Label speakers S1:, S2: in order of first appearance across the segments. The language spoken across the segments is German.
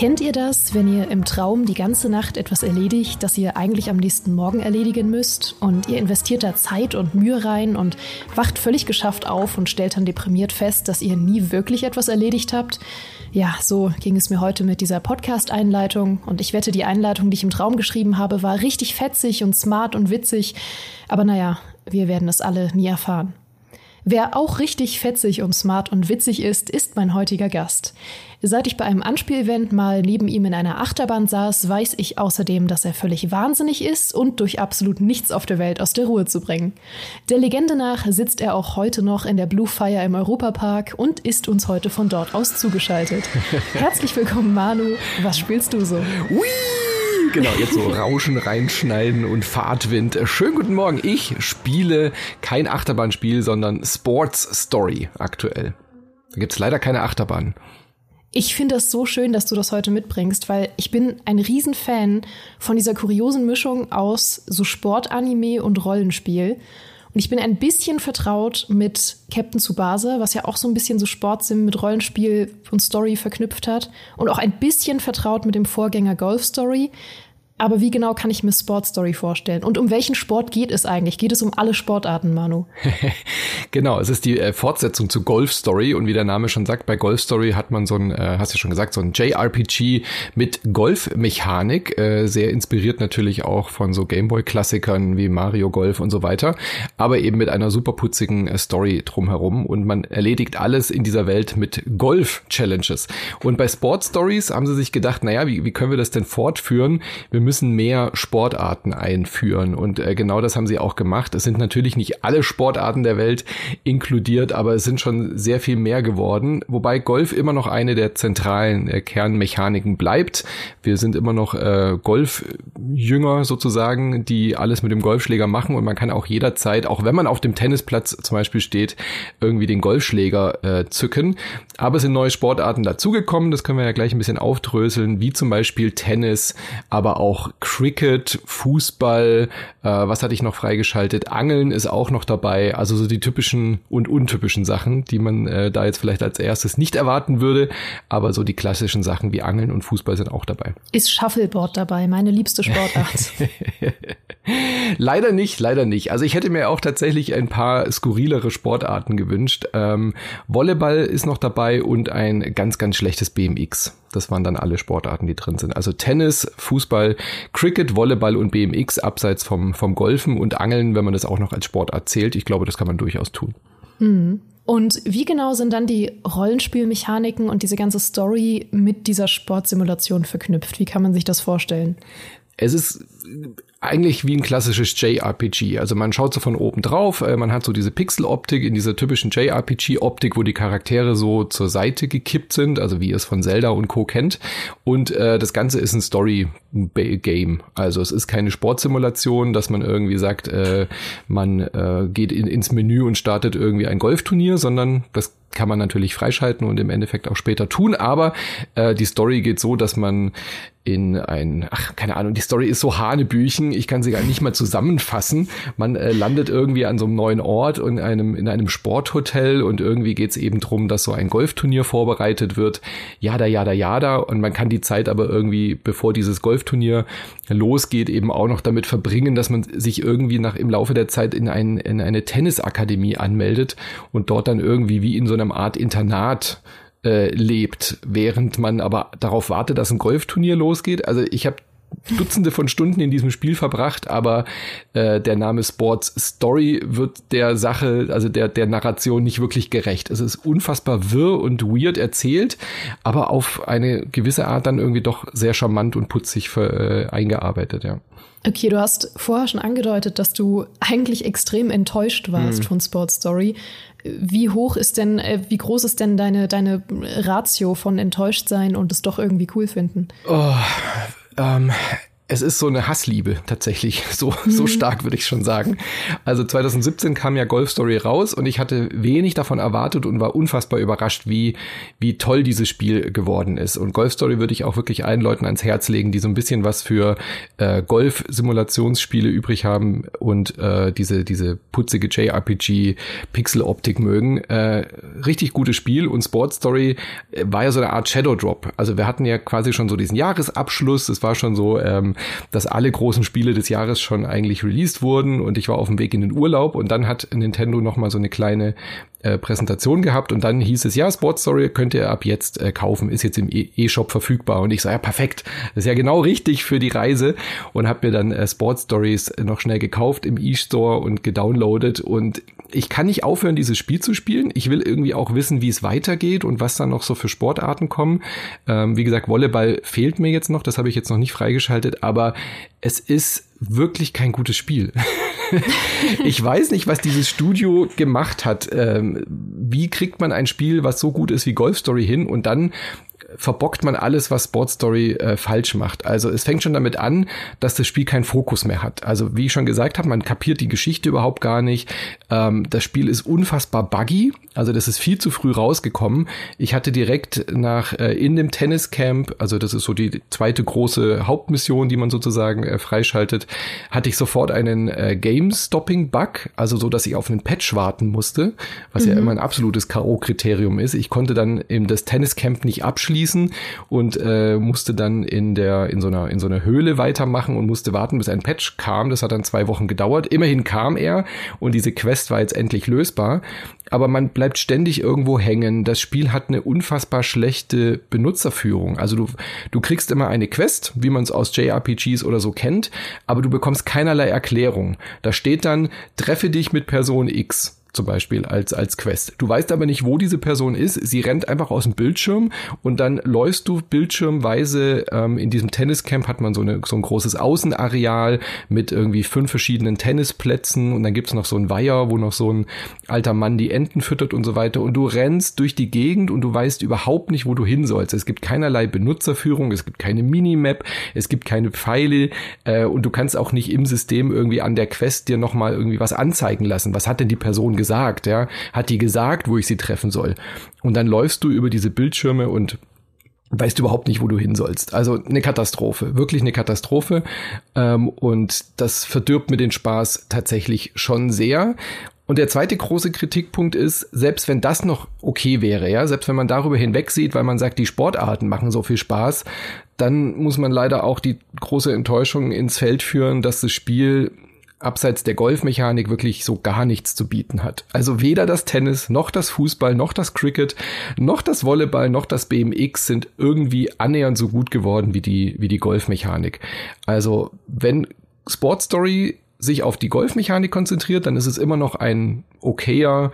S1: Kennt ihr das, wenn ihr im Traum die ganze Nacht etwas erledigt, das ihr eigentlich am nächsten Morgen erledigen müsst? Und ihr investiert da Zeit und Mühe rein und wacht völlig geschafft auf und stellt dann deprimiert fest, dass ihr nie wirklich etwas erledigt habt? Ja, so ging es mir heute mit dieser Podcast-Einleitung. Und ich wette, die Einleitung, die ich im Traum geschrieben habe, war richtig fetzig und smart und witzig. Aber naja, wir werden es alle nie erfahren. Wer auch richtig fetzig und smart und witzig ist mein heutiger Gast. Seit ich bei einem Anspielevent mal neben ihm in einer Achterbahn saß, weiß ich außerdem, dass er völlig wahnsinnig ist und durch absolut nichts auf der Welt aus der Ruhe zu bringen. Der Legende nach sitzt er auch heute noch in der Blue Fire im Europapark und ist uns heute von dort aus zugeschaltet. Herzlich willkommen, Manu. Was spielst du so?
S2: Ui! Genau, jetzt so Rauschen reinschneiden und Fahrtwind. Schönen guten Morgen. Ich spiele kein Achterbahnspiel, sondern Sports Story aktuell. Da gibt's leider keine Achterbahn.
S1: Ich finde das so schön, dass du das heute mitbringst, weil ich bin ein Riesenfan von dieser kuriosen Mischung aus so Sportanime und Rollenspiel. Und ich bin ein bisschen vertraut mit Captain Tsubasa, was ja auch so ein bisschen so Sportsim mit Rollenspiel und Story verknüpft hat. Und auch ein bisschen vertraut mit dem Vorgänger Golf Story. Aber wie genau kann ich mir Sport Story vorstellen? Und um welchen Sport geht es eigentlich? Geht es um alle Sportarten, Manu?
S2: Genau, es ist die Fortsetzung zu Golf Story. Und wie der Name schon sagt, bei Golf Story hat man so ein, hast du ja schon gesagt, so ein JRPG mit Golfmechanik. Sehr inspiriert natürlich auch von so Gameboy-Klassikern wie Mario Golf und so weiter. Aber eben mit einer super putzigen Story drumherum. Und man erledigt alles in dieser Welt mit Golf-Challenges. Und bei Sport Stories haben sie sich gedacht, naja, wie können wir das denn fortführen? Wir müssen mehr Sportarten einführen und genau das haben sie auch gemacht. Es sind natürlich nicht alle Sportarten der Welt inkludiert, aber es sind schon sehr viel mehr geworden, wobei Golf immer noch eine der zentralen Kernmechaniken bleibt. Wir sind immer noch Golfjünger sozusagen, die alles mit dem Golfschläger machen und man kann auch jederzeit, auch wenn man auf dem Tennisplatz zum Beispiel steht, irgendwie den Golfschläger zücken. Aber es sind neue Sportarten dazugekommen, das können wir ja gleich ein bisschen aufdröseln, wie zum Beispiel Tennis, aber auch Cricket, Fußball, was hatte ich noch freigeschaltet? Angeln ist auch noch dabei, also so die typischen und untypischen Sachen, die man da jetzt vielleicht als erstes nicht erwarten würde, aber so die klassischen Sachen wie Angeln und Fußball sind auch dabei.
S1: Ist Shuffleboard dabei, meine liebste Sportart?
S2: Leider nicht. Also ich hätte mir auch tatsächlich ein paar skurrilere Sportarten gewünscht. Volleyball ist noch dabei und ein ganz, ganz schlechtes BMX. Das waren dann alle Sportarten, die drin sind. Also Tennis, Fußball, Cricket, Volleyball und BMX abseits vom Golfen und Angeln, wenn man das auch noch als Sportart zählt. Ich glaube, das kann man durchaus tun.
S1: Und wie genau sind dann die Rollenspielmechaniken und diese ganze Story mit dieser Sportsimulation verknüpft? Wie kann man sich das vorstellen?
S2: Es ist eigentlich wie ein klassisches JRPG. Also man schaut so von oben drauf, man hat so diese Pixel-Optik in dieser typischen JRPG-Optik, wo die Charaktere so zur Seite gekippt sind, also wie ihr es von Zelda und Co. kennt. Und das Ganze ist ein Story-Game. Also es ist keine Sportsimulation, dass man irgendwie sagt, man geht ins Menü und startet irgendwie ein Golfturnier, sondern das kann man natürlich freischalten und im Endeffekt auch später tun, aber die Story geht so, dass man in keine Ahnung, die Story ist so hanebüchen, ich kann sie gar nicht mal zusammenfassen. Man landet irgendwie an so einem neuen Ort und in einem Sporthotel und irgendwie geht's eben drum, dass so ein Golfturnier vorbereitet wird. Jada. Und man kann die Zeit aber irgendwie, bevor dieses Golfturnier losgeht, eben auch noch damit verbringen, dass man sich irgendwie im Laufe der Zeit in eine Tennisakademie anmeldet und dort dann irgendwie wie in so einer Art Internat lebt, während man aber darauf wartet, dass ein Golfturnier losgeht. Also ich habe Dutzende von Stunden in diesem Spiel verbracht, aber der Name Sports Story wird der Sache, also der Narration nicht wirklich gerecht. Es ist unfassbar wirr und weird erzählt, aber auf eine gewisse Art dann irgendwie doch sehr charmant und putzig eingearbeitet, ja.
S1: Okay, du hast vorher schon angedeutet, dass du eigentlich extrem enttäuscht warst von Sports Story. Wie groß ist denn deine Ratio von enttäuscht sein und es doch irgendwie cool finden?
S2: es ist so eine Hassliebe tatsächlich, so stark würde ich schon sagen. Also 2017 kam ja Golf Story raus und ich hatte wenig davon erwartet und war unfassbar überrascht, wie toll dieses Spiel geworden ist. Und Golf Story würde ich auch wirklich allen Leuten ans Herz legen, die so ein bisschen was für Golf-Simulationsspiele übrig haben und diese putzige JRPG-Pixel-Optik mögen. Richtig gutes Spiel, und Sports Story war ja so eine Art Shadow Drop. Also wir hatten ja quasi schon so diesen Jahresabschluss. Es war schon so, dass alle großen Spiele des Jahres schon eigentlich released wurden, und ich war auf dem Weg in den Urlaub, und dann hat Nintendo noch mal so eine kleine Präsentation gehabt, und dann hieß es, ja, Sports Story könnt ihr ab jetzt kaufen, ist jetzt im E-Shop verfügbar, und ich so, ja, perfekt, das ist ja genau richtig für die Reise, und habe mir dann Sports Stories noch schnell gekauft im E-Store und gedownloadet, und ich kann nicht aufhören, dieses Spiel zu spielen. Ich will irgendwie auch wissen, wie es weitergeht und was dann noch so für Sportarten kommen. Wie gesagt, Volleyball fehlt mir jetzt noch, das habe ich jetzt noch nicht freigeschaltet, aber es ist wirklich kein gutes Spiel. Ich weiß nicht, was dieses Studio gemacht hat. Wie kriegt man ein Spiel, was so gut ist wie Golf Story, hin, und dann verbockt man alles, was Sports Story falsch macht. Also es fängt schon damit an, dass das Spiel keinen Fokus mehr hat. Also wie ich schon gesagt habe, man kapiert die Geschichte überhaupt gar nicht. Das Spiel ist unfassbar buggy. Also das ist viel zu früh rausgekommen. Ich hatte direkt in dem Tenniscamp, also das ist so die zweite große Hauptmission, die man sozusagen freischaltet, hatte ich sofort einen Game-Stopping-Bug, also so, dass ich auf einen Patch warten musste, was ja immer ein absolutes K.O.-Kriterium ist. Ich konnte dann eben das Tenniscamp nicht abschließen und musste dann in so einer Höhle weitermachen und musste warten, bis ein Patch kam. Das hat dann 2 Wochen gedauert. Immerhin kam er, und diese Quest war jetzt endlich lösbar. Aber man bleibt ständig irgendwo hängen. Das Spiel hat eine unfassbar schlechte Benutzerführung. Also du kriegst immer eine Quest, wie man es aus JRPGs oder so kennt, aber du bekommst keinerlei Erklärung. Da steht dann, treffe dich mit Person X. Zum Beispiel als Quest. Du weißt aber nicht, wo diese Person ist. Sie rennt einfach aus dem Bildschirm, und dann läufst du bildschirmweise. In diesem Tenniscamp hat man so ein großes Außenareal mit irgendwie 5 verschiedenen Tennisplätzen, und dann gibt's noch so ein Weiher, wo noch so ein alter Mann die Enten füttert und so weiter, und du rennst durch die Gegend und du weißt überhaupt nicht, wo du hin sollst. Es gibt keinerlei Benutzerführung, es gibt keine Minimap, es gibt keine Pfeile, und du kannst auch nicht im System irgendwie an der Quest dir nochmal irgendwie was anzeigen lassen. Was hat denn die Person gesagt, ja? Hat die gesagt, wo ich sie treffen soll? Und dann läufst du über diese Bildschirme und weißt überhaupt nicht, wo du hin sollst. Also eine Katastrophe, wirklich eine Katastrophe. Und das verdirbt mir den Spaß tatsächlich schon sehr. Und der zweite große Kritikpunkt ist, selbst wenn das noch okay wäre, ja, selbst wenn man darüber hinwegsieht, weil man sagt, die Sportarten machen so viel Spaß, dann muss man leider auch die große Enttäuschung ins Feld führen, dass das Spiel abseits der Golfmechanik wirklich so gar nichts zu bieten hat. Also weder das Tennis, noch das Fußball, noch das Cricket, noch das Volleyball, noch das BMX sind irgendwie annähernd so gut geworden wie die Golfmechanik. Also wenn Sports Story sich auf die Golfmechanik konzentriert, dann ist es immer noch ein okayes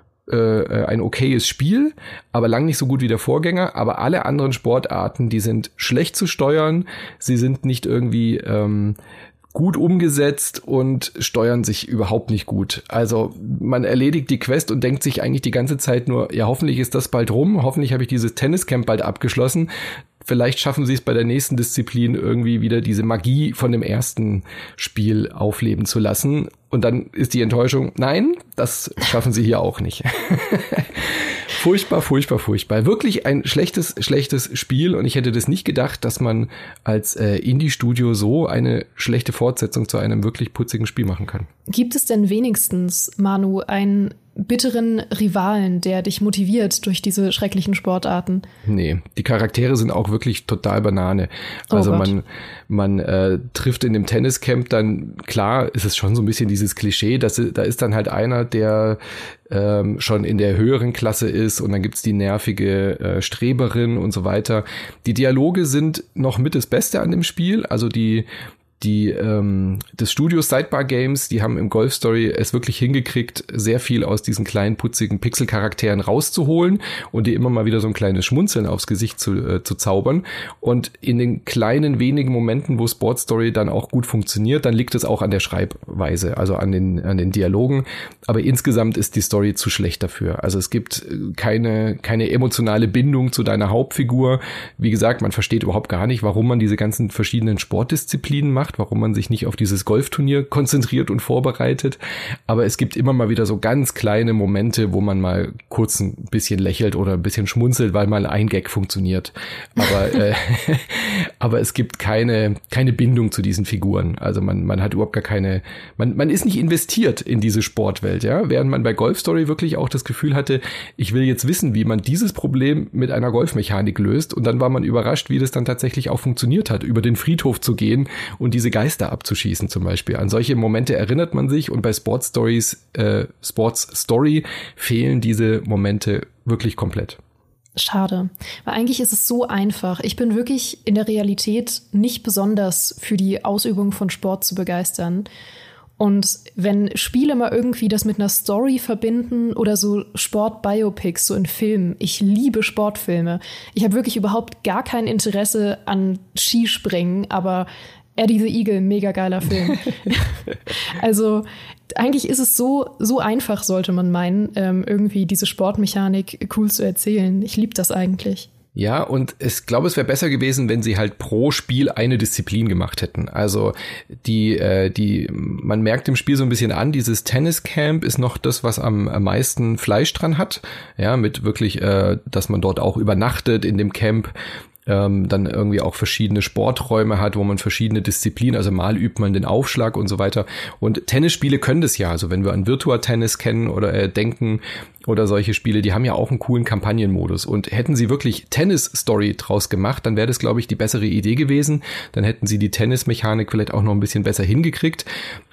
S2: Spiel, aber lang nicht so gut wie der Vorgänger. Aber alle anderen Sportarten, die sind schlecht zu steuern, sie sind nicht irgendwie gut umgesetzt und steuern sich überhaupt nicht gut. Also man erledigt die Quest und denkt sich eigentlich die ganze Zeit nur, ja, hoffentlich ist das bald rum, hoffentlich habe ich dieses Tenniscamp bald abgeschlossen. Vielleicht schaffen sie es bei der nächsten Disziplin irgendwie wieder diese Magie von dem ersten Spiel aufleben zu lassen. Und dann ist die Enttäuschung, nein, das schaffen sie hier auch nicht. Furchtbar, furchtbar, furchtbar. Wirklich ein schlechtes Spiel, und ich hätte das nicht gedacht, dass man als Indie-Studio so eine schlechte Fortsetzung zu einem wirklich putzigen Spiel machen kann.
S1: Gibt es denn wenigstens, Manu, einen bitteren Rivalen, der dich motiviert durch diese schrecklichen Sportarten? Nee,
S2: die Charaktere sind auch wirklich total Banane. Also man trifft in dem Tenniscamp dann, klar, ist es schon so ein bisschen dieses Klischee, da ist dann halt einer, der schon in der höheren Klasse ist, und dann gibt's die nervige Streberin und so weiter. Die Dialoge sind noch mit das Beste an dem Spiel, also die des Studios Sidebar Games, die haben im Golf Story es wirklich hingekriegt, sehr viel aus diesen kleinen, putzigen Pixel-Charakteren rauszuholen und die immer mal wieder so ein kleines Schmunzeln aufs Gesicht zu zaubern. Und in den kleinen, wenigen Momenten, wo Sports Story dann auch gut funktioniert, dann liegt es auch an der Schreibweise, also an den Dialogen. Aber insgesamt ist die Story zu schlecht dafür. Also es gibt keine emotionale Bindung zu deiner Hauptfigur. Wie gesagt, man versteht überhaupt gar nicht, warum man diese ganzen verschiedenen Sportdisziplinen macht, warum man sich nicht auf dieses Golfturnier konzentriert und vorbereitet. Aber es gibt immer mal wieder so ganz kleine Momente, wo man mal kurz ein bisschen lächelt oder ein bisschen schmunzelt, weil mal ein Gag funktioniert. Aber es gibt keine Bindung zu diesen Figuren. Also man hat überhaupt gar keine, man ist nicht investiert in diese Sportwelt, ja. Während man bei Golf Story wirklich auch das Gefühl hatte, ich will jetzt wissen, wie man dieses Problem mit einer Golfmechanik löst. Und dann war man überrascht, wie das dann tatsächlich auch funktioniert hat, über den Friedhof zu gehen und diese Geister abzuschießen zum Beispiel. An solche Momente erinnert man sich und bei Sports Story fehlen diese Momente wirklich komplett.
S1: Schade, weil eigentlich ist es so einfach. Ich bin wirklich in der Realität nicht besonders für die Ausübung von Sport zu begeistern. Und wenn Spiele mal irgendwie das mit einer Story verbinden oder so Sport-Biopics, so in Filmen, ich liebe Sportfilme. Ich habe wirklich überhaupt gar kein Interesse an Skispringen, aber Eddie the Eagle, mega geiler Film. Also eigentlich ist es so einfach, sollte man meinen, irgendwie diese Sportmechanik cool zu erzählen. Ich liebe das eigentlich.
S2: Ja, und ich glaube, es wäre besser gewesen, wenn sie halt pro Spiel eine Disziplin gemacht hätten. Also man merkt im Spiel so ein bisschen an, dieses Tenniscamp ist noch das, was am meisten Fleisch dran hat. Ja, mit wirklich, dass man dort auch übernachtet in dem Camp. Dann irgendwie auch verschiedene Sporträume hat, wo man verschiedene Disziplinen, also mal übt man den Aufschlag und so weiter. Und Tennisspiele können das ja, also wenn wir an Virtua Tennis kennen oder denken oder solche Spiele, die haben ja auch einen coolen Kampagnenmodus. Und hätten sie wirklich Tennis-Story draus gemacht, dann wäre das, glaube ich, die bessere Idee gewesen. Dann hätten sie die Tennismechanik vielleicht auch noch ein bisschen besser hingekriegt.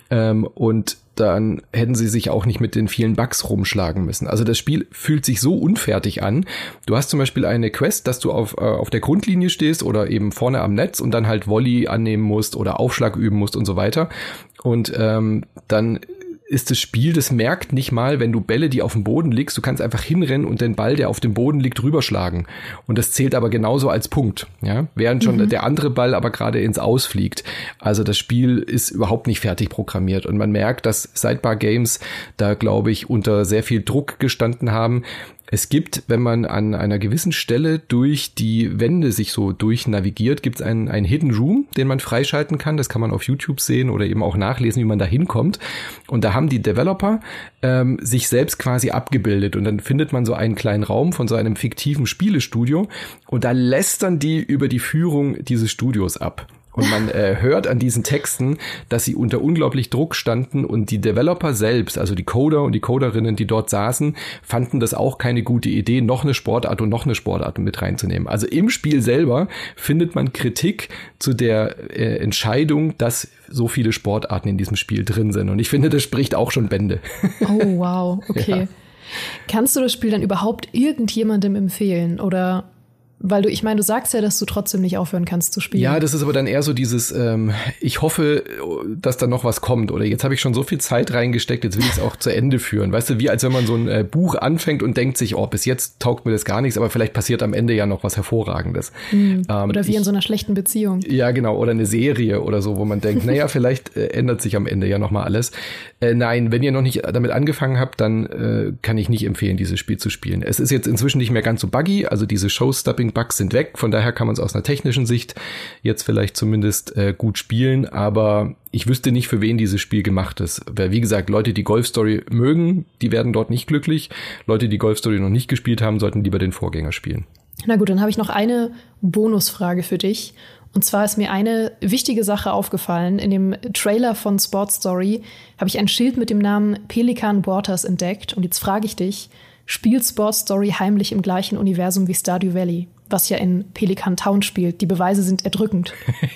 S2: Und dann hätten sie sich auch nicht mit den vielen Bugs rumschlagen müssen. Also das Spiel fühlt sich so unfertig an. Du hast zum Beispiel eine Quest, dass du auf der Grundlinie stehst oder eben vorne am Netz und dann halt Volley annehmen musst oder Aufschlag üben musst und so weiter. Und dann ist das Spiel, das merkt nicht mal, wenn du Bälle, die auf dem Boden liegst, du kannst einfach hinrennen und den Ball, der auf dem Boden liegt, rüberschlagen. Und das zählt aber genauso als Punkt, ja, während schon der andere Ball aber gerade ins Aus fliegt. Also das Spiel ist überhaupt nicht fertig programmiert und man merkt, dass Sidebar Games da, glaube ich, unter sehr viel Druck gestanden haben. Es gibt, wenn man an einer gewissen Stelle durch die Wände sich so durchnavigiert, gibt es einen Hidden Room, den man freischalten kann. Das kann man auf YouTube sehen oder eben auch nachlesen, wie man da hinkommt. Und da haben die Developer sich selbst quasi abgebildet. Und dann findet man so einen kleinen Raum von so einem fiktiven Spielestudio. Und da lästern die über die Führung dieses Studios ab. Und man hört an diesen Texten, dass sie unter unglaublich Druck standen und die Developer selbst, also die Coder und die Coderinnen, die dort saßen, fanden das auch keine gute Idee, noch eine Sportart und noch eine Sportart mit reinzunehmen. Also im Spiel selber findet man Kritik zu der Entscheidung, dass so viele Sportarten in diesem Spiel drin sind. Und ich finde, das spricht auch schon Bände.
S1: Oh, wow, okay. Ja. Kannst du das Spiel dann überhaupt irgendjemandem empfehlen oder... Weil ich meine, du sagst ja, dass du trotzdem nicht aufhören kannst zu spielen.
S2: Ja, das ist aber dann eher so dieses, ich hoffe, dass da noch was kommt. Oder jetzt habe ich schon so viel Zeit reingesteckt, jetzt will ich es auch zu Ende führen. Weißt du, wie als wenn man so ein Buch anfängt und denkt sich, oh, bis jetzt taugt mir das gar nichts, aber vielleicht passiert am Ende ja noch was Hervorragendes.
S1: Oder wie in so einer schlechten Beziehung.
S2: Ja, genau. Oder eine Serie oder so, wo man denkt, naja, vielleicht ändert sich am Ende ja noch mal alles. Nein, wenn ihr noch nicht damit angefangen habt, dann kann ich nicht empfehlen, dieses Spiel zu spielen. Es ist jetzt inzwischen nicht mehr ganz so buggy, also diese Show-Stopping-Bugs sind weg, von daher kann man es aus einer technischen Sicht jetzt vielleicht zumindest gut spielen, aber ich wüsste nicht, für wen dieses Spiel gemacht ist. Weil, wie gesagt, Leute, die Golf Story mögen, die werden dort nicht glücklich. Leute, die Golf Story noch nicht gespielt haben, sollten lieber den Vorgänger spielen.
S1: Na gut, dann habe ich noch eine Bonusfrage für dich. Und zwar ist mir eine wichtige Sache aufgefallen. In dem Trailer von Sports Story habe ich ein Schild mit dem Namen Pelican Waters entdeckt. Und jetzt frage ich dich, spielt Sports Story heimlich im gleichen Universum wie Stardew Valley, was ja in Pelican Town spielt? Die Beweise sind erdrückend.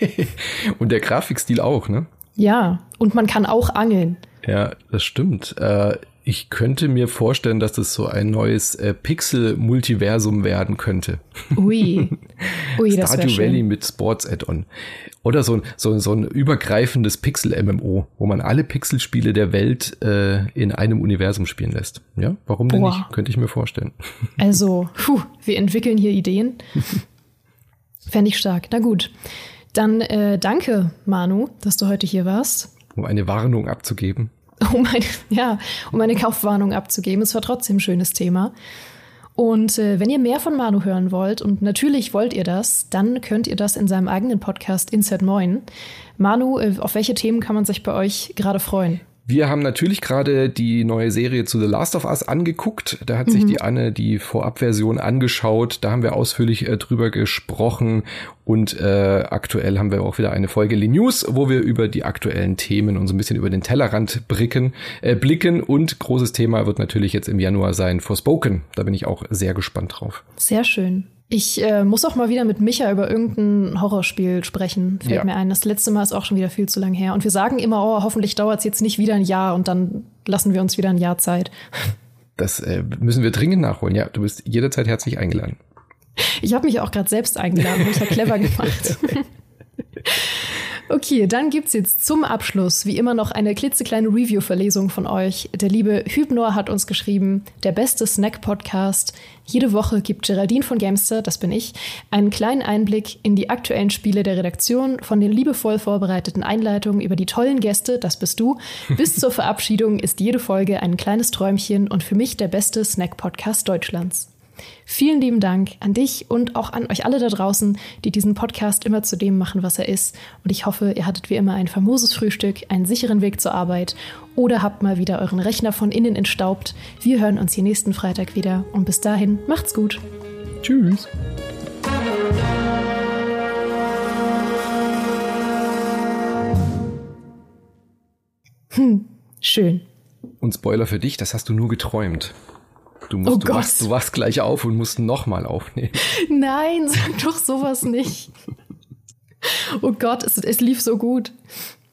S2: Und der Grafikstil auch, ne?
S1: Ja, und man kann auch angeln.
S2: Ja, das stimmt. Ich könnte mir vorstellen, dass das so ein neues Pixel-Multiversum werden könnte.
S1: Ui. Ui, das
S2: Stardew
S1: schön.
S2: Valley mit Sports-Add-on. Oder so ein übergreifendes Pixel-MMO, wo man alle Pixelspiele der Welt in einem Universum spielen lässt. Ja, warum denn nicht? Könnte ich mir vorstellen.
S1: Also, wir entwickeln hier Ideen. Fände ich stark. Na gut. Dann danke, Manu, dass du heute hier warst.
S2: Um eine Warnung abzugeben.
S1: Um eine Kaufwarnung abzugeben. Es war trotzdem ein schönes Thema. Und wenn ihr mehr von Manu hören wollt, und natürlich wollt ihr das, dann könnt ihr das in seinem eigenen Podcast Inside Moin. Manu, auf welche Themen kann man sich bei euch gerade freuen?
S2: Wir haben natürlich gerade die neue Serie zu The Last of Us angeguckt. Da hat sich die Anne die Vorabversion angeschaut. Da haben wir ausführlich drüber gesprochen. Und aktuell haben wir auch wieder eine Folge Le News, wo wir über die aktuellen Themen und so ein bisschen über den Tellerrand blicken. Und großes Thema wird natürlich jetzt im Januar sein Forspoken. Da bin ich auch sehr gespannt drauf.
S1: Sehr schön. Ich muss auch mal wieder mit Micha über irgendein Horrorspiel sprechen, fällt mir ein. Das letzte Mal ist auch schon wieder viel zu lang her. Und wir sagen immer, hoffentlich dauert es jetzt nicht wieder ein Jahr und dann lassen wir uns wieder ein Jahr Zeit.
S2: Das müssen wir dringend nachholen. Ja, du bist jederzeit herzlich eingeladen.
S1: Ich habe mich auch gerade selbst eingeladen, habe ich ja clever gemacht. Okay, dann gibt's jetzt zum Abschluss wie immer noch eine klitzekleine Review-Verlesung von euch. Der liebe Hübnor hat uns geschrieben, der beste Snack-Podcast. Jede Woche gibt Geraldine von Gamester, das bin ich, einen kleinen Einblick in die aktuellen Spiele der Redaktion, von den liebevoll vorbereiteten Einleitungen über die tollen Gäste, das bist du, bis zur Verabschiedung ist jede Folge ein kleines Träumchen und für mich der beste Snack-Podcast Deutschlands. Vielen lieben Dank an dich und auch an euch alle da draußen, die diesen Podcast immer zu dem machen, was er ist. Und ich hoffe, ihr hattet wie immer ein famoses Frühstück, einen sicheren Weg zur Arbeit oder habt mal wieder euren Rechner von innen entstaubt. Wir hören uns hier nächsten Freitag wieder und bis dahin, macht's gut.
S2: Tschüss.
S1: Schön.
S2: Und Spoiler für dich, das hast du nur geträumt. Du wachst gleich auf und musst nochmal aufnehmen.
S1: Nein, sag doch sowas nicht. Oh Gott, es lief so gut.